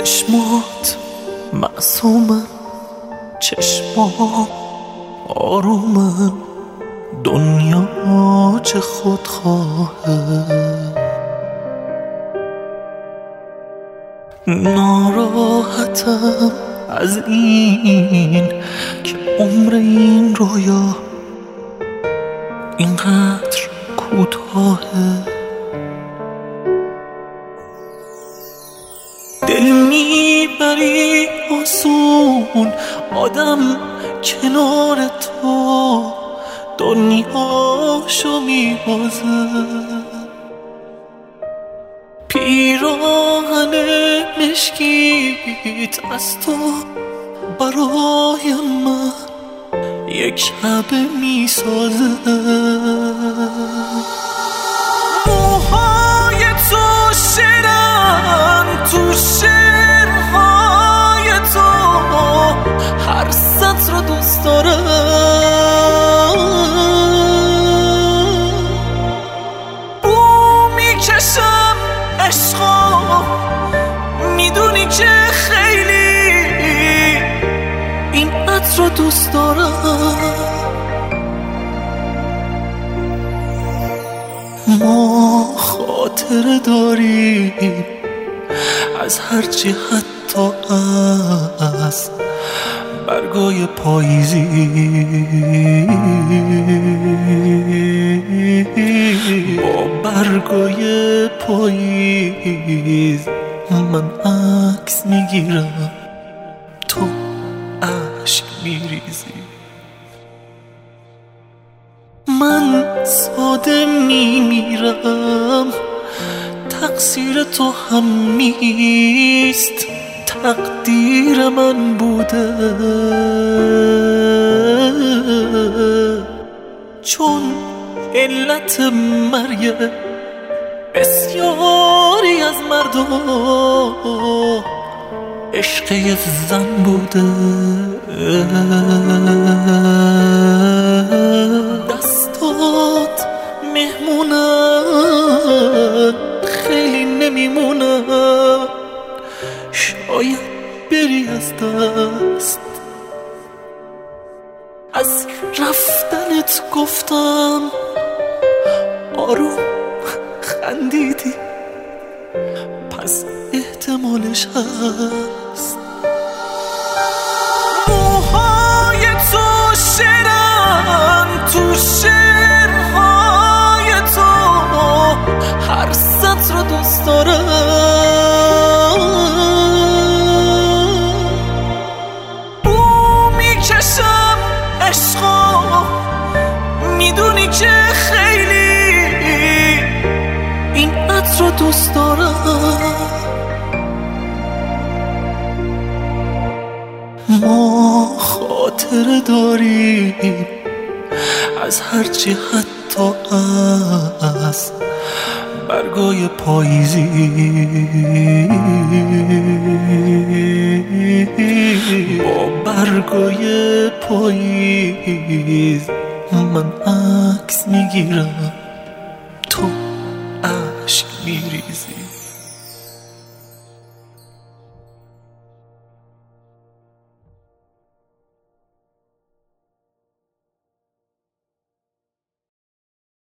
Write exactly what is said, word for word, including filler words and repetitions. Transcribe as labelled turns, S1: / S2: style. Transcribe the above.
S1: چشمات معصومن، چشمات آرومن، دنیا چه خودخواهه. ناراحتم از این که عمر این رویا اینقدر کوتاهه. دل میبری آسون آدم کنار تو، دنیاشو میبازه. پیراهن مشکیت از تو برای من یک شب میسازه. موهای تو شیرن تو شعرهای تو، هر سطر رو دوست دارم. بو میکشم عشقا، میدونی که خیلی این عطر رو دوست دارم. ما خاطره داریم از هرچی، حتی از برگای پاییزی. با برگای پاییز من عکس میگیرم، تو اشک میریزی. من ساده میمیرم، تقصیر تو هم نیست، تقدیر من بوده. چون علت مرگ بسیاری از مردم عشق یه زن بوده. دستات مهمونن، خیلی نمیمونن، شاید بری از دست. از رفتنت گفتم آروم خندیدی، پس احتمالش هست. موهای تو شیرن تو شعرهای تو، هر سطر رو دوست دارم. بو میکشم عشقا، میدونی که خیلی این عطر رو دوست دارم. ما خاطره داریم از هرچی، حتی از برگای پاییزی. با برگای پاییز من عکس میگیرم، تو اشک میریزی.